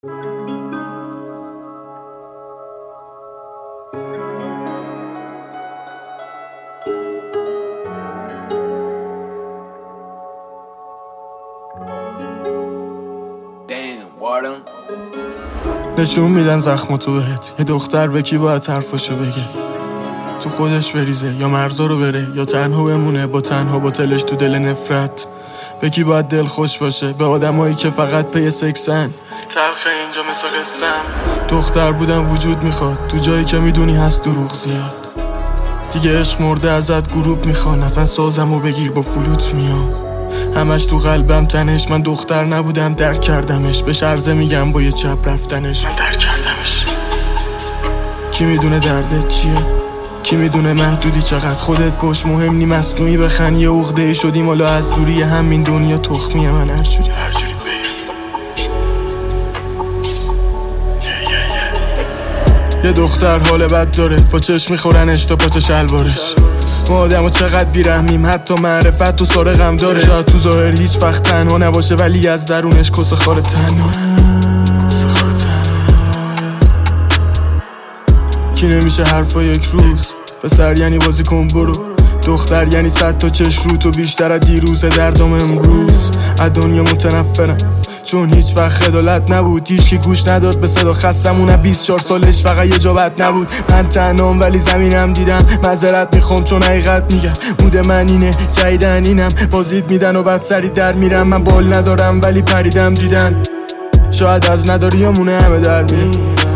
نشون میدن زخماتو بهت، یه دختر به کی باید حرفاشو بگه، تو خودش بریزه یا مرزا رو بره، یا تنها بمونه با تنها باطلش تو دل نفرت. به کی باید دل خوش باشه، به آدمایی که فقط پی سکسن. تلخه اینجا مثل قصم، دختر بودن وجود میخواد تو جایی که میدونی هست دروغ زیاد. دیگه عشق مرده ازت گروب میخوان، اصلا سازمو بگیر با فلوت میام. همش تو قلبم تنش، من دختر نبودم درک کردمش، به شرزه میگم با یه چپ رفتنش، من درک کردمش. کی میدونه دردت چیه، کی میدونه محدودی چقدر، خودت باش مهم نی مصنوعی بخن، یه عقده‌ای شدیم حالا از دوری همین دنیا تخمیه. من هرجوری یه دختر حال بد داره، با چشم میخورنش تا پاچه شلوارش. ما آدم ها چقدر بیرحمیم، حتی معرفت تو سارقم داره. شاید تو ظاهر هیچ وقت تنها نباشه، ولی از درونش کس خار تنها. کی نمیشه حرفا یک روز، پسر یعنی بازی کن برو، دختر یعنی 100 تا چش رو تو بیشتر از دیروز. دردم امروز از دنیا متنفرم، چون هیچ وقت خجالت نبود، هیچکی گوش نداد به صدا خستمونه. 24 سالش فقط یه جابت نبود، من تنهام ولی زمینم دیدم. معذرت میخوام چون حقیقت میگم، مود من اینه جایدن اینم، بازید میدن و بعد سری در میرم. من بال ندارم ولی پریدم دیدن، شاید از نداریامونه همه در میرم.